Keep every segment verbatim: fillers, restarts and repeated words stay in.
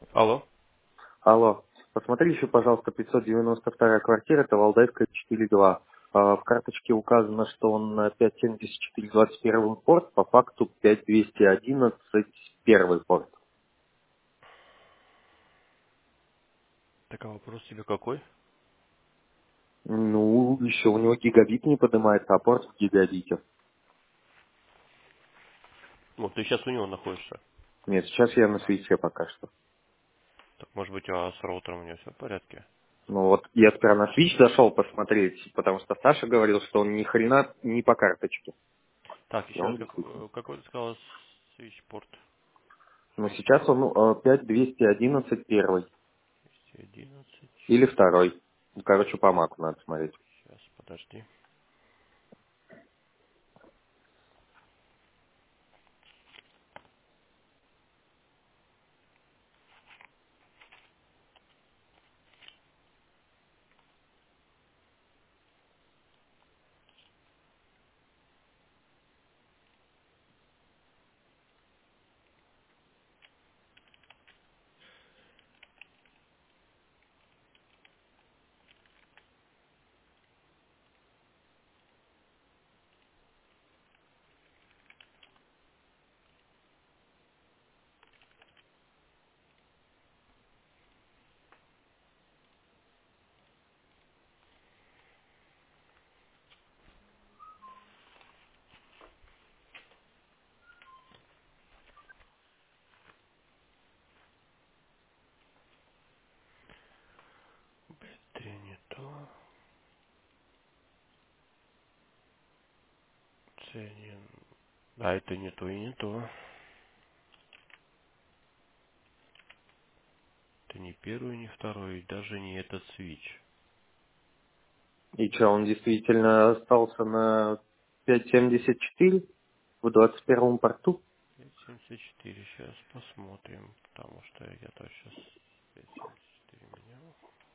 Алло. Алло, посмотри еще, пожалуйста, пятьсот девяносто вторая квартира, это Валдайская четыре два. А, В карточке указано, что он на пять семьдесят четыре двадцать один порт, по факту пять двести одиннадцать первый порт. Так, а вопрос тебе какой? Ну, еще у него гигабит не поднимается, а порт в гигабите. Вот ты сейчас у него находишься. Нет, сейчас я на свече пока что. Так, может быть, а с роутером у него все в порядке? Ну вот я сперва на свич зашел посмотреть, потому что Саша говорил, что он ни хрена не по карточке. Так, И еще раз, он как, действительно. э, какой ты сказал свитчпорт? Но сейчас он э, пять двести одиннадцать первый. двести одиннадцать. Или второй. Ну, короче, по маку надо смотреть. Сейчас, подожди. Это не то. Ценен. А это не то и не то. Это не первый, не второй, и даже не этот свич. И что, он действительно остался на пять семьдесят четыре в двадцать первом порту? пять семьдесят четыре. Сейчас посмотрим. Потому что я тоже сейчас пять семьдесят четыре менял.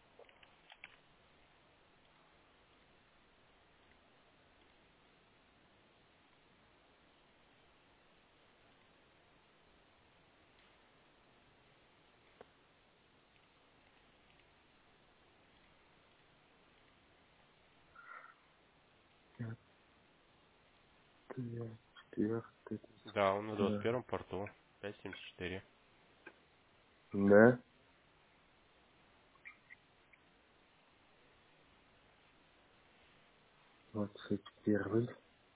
Четвертый. Да, он на двадцать Да. первом порту. пять семьдесят четыре. Да, двадцать первый.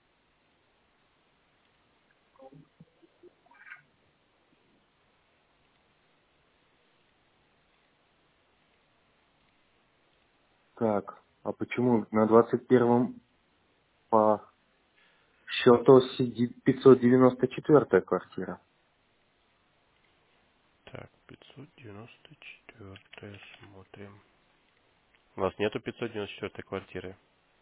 Так, а почему на двадцать первом по счету сидит пятьсот девяносто четвертая квартира? Так, пятьсот девяносто четыре. Смотрим. У вас нету пятьсот девяносто четыре квартиры?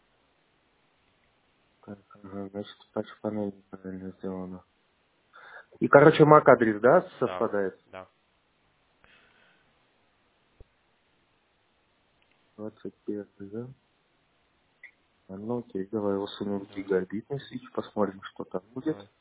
Так, ага, значит, панель неправильно сделана. И, короче, мак-адрес, да, Да, совпадает? да. двадцать первый, да? А ну окей, давай его сунем в Да. гигабитный свич, посмотрим, что там будет. Давай.